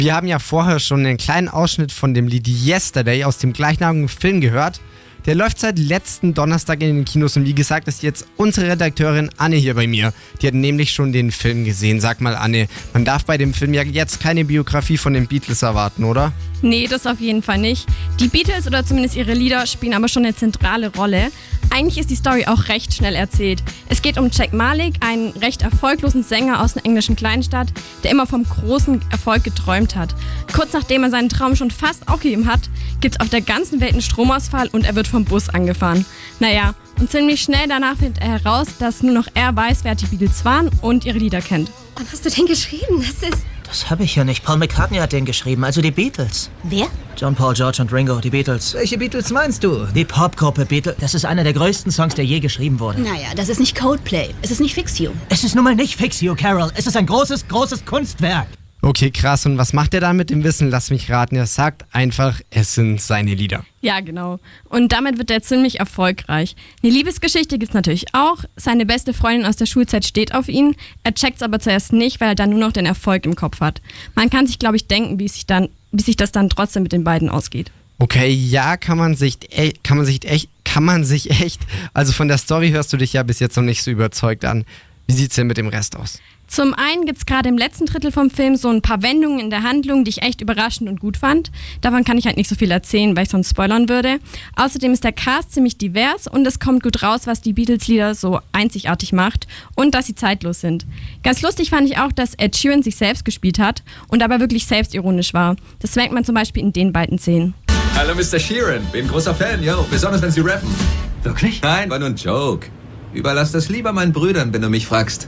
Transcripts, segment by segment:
Wir haben ja vorher schon einen kleinen Ausschnitt von dem Lied Yesterday aus dem gleichnamigen Film gehört. Der läuft seit letzten Donnerstag in den Kinos und wie gesagt ist jetzt unsere Redakteurin Anne hier bei mir. Die hat nämlich schon den Film gesehen. Sag mal Anne, man darf bei dem Film ja jetzt keine Biografie von den Beatles erwarten, oder? Nee, das auf jeden Fall nicht. Die Beatles oder zumindest ihre Lieder spielen aber schon eine zentrale Rolle. Eigentlich ist die Story auch recht schnell erzählt. Es geht um Jack Malik, einen recht erfolglosen Sänger aus einer englischen Kleinstadt, der immer vom großen Erfolg geträumt hat. Kurz nachdem er seinen Traum schon fast aufgegeben hat, gibt es auf der ganzen Welt einen Stromausfall und er wird vom Bus angefahren. Naja, und ziemlich schnell danach findet er heraus, dass nur noch er weiß, wer die Beatles waren und ihre Lieder kennt. Wann hast du den geschrieben? Das habe ich ja nicht. Paul McCartney hat den geschrieben, also die Beatles. Wer? John, Paul, George und Ringo, die Beatles. Welche Beatles meinst du? Die Popgruppe Beatles. Das ist einer der größten Songs, der je geschrieben wurde. Naja, das ist nicht Coldplay. Es ist nicht Fix You. Es ist nun mal nicht Fix You, Carol. Es ist ein großes, großes Kunstwerk. Okay, krass. Und was macht er dann mit dem Wissen? Lass mich raten. Er sagt einfach, es sind seine Lieder. Ja, genau. Und damit wird er ziemlich erfolgreich. Eine Liebesgeschichte gibt's natürlich auch. Seine beste Freundin aus der Schulzeit steht auf ihn. Er checkt's aber zuerst nicht, weil er dann nur noch den Erfolg im Kopf hat. Man kann sich, glaube ich, denken, wie sich das dann trotzdem mit den beiden ausgeht. Okay, ja, kann man sich echt. Also von der Story hörst du dich ja bis jetzt noch nicht so überzeugt an. Wie sieht's denn mit dem Rest aus? Zum einen gibt es gerade im letzten Drittel vom Film so ein paar Wendungen in der Handlung, die ich echt überraschend und gut fand. Davon kann ich halt nicht so viel erzählen, weil ich sonst spoilern würde. Außerdem ist der Cast ziemlich divers und es kommt gut raus, was die Beatles-Lieder so einzigartig macht und dass sie zeitlos sind. Ganz lustig fand ich auch, dass Ed Sheeran sich selbst gespielt hat und dabei wirklich selbstironisch war. Das merkt man zum Beispiel in den beiden Szenen. Hallo Mr. Sheeran, bin großer Fan, yo. Besonders wenn Sie rappen. Wirklich? Nein, war nur ein Joke. Überlass das lieber meinen Brüdern, wenn du mich fragst.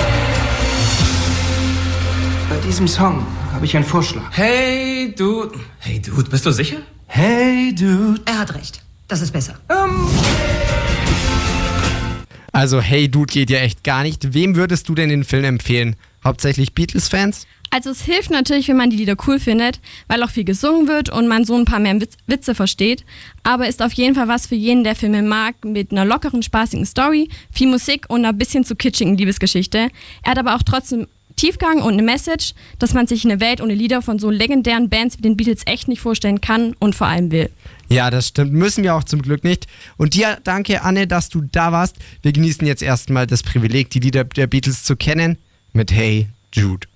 Bei diesem Song habe ich einen Vorschlag. Hey, Dude. Hey, Dude, bist du sicher? Hey, Dude. Er hat recht. Das ist besser. Also, hey Dude geht ja echt gar nicht. Wem würdest du denn den Film empfehlen? Hauptsächlich Beatles-Fans? Also es hilft natürlich, wenn man die Lieder cool findet, weil auch viel gesungen wird und man so ein paar mehr Witze versteht. Aber ist auf jeden Fall was für jeden, der Filme mag, mit einer lockeren, spaßigen Story, viel Musik und ein bisschen zu kitschigen Liebesgeschichte. Er hat aber auch trotzdem Tiefgang und eine Message, dass man sich eine Welt ohne Lieder von so legendären Bands wie den Beatles echt nicht vorstellen kann und vor allem will. Ja, das stimmt. Müssen wir auch zum Glück nicht. Und dir danke, Anne, dass du da warst. Wir genießen jetzt erstmal das Privileg, die Lieder der Beatles zu kennen mit Hey Jude.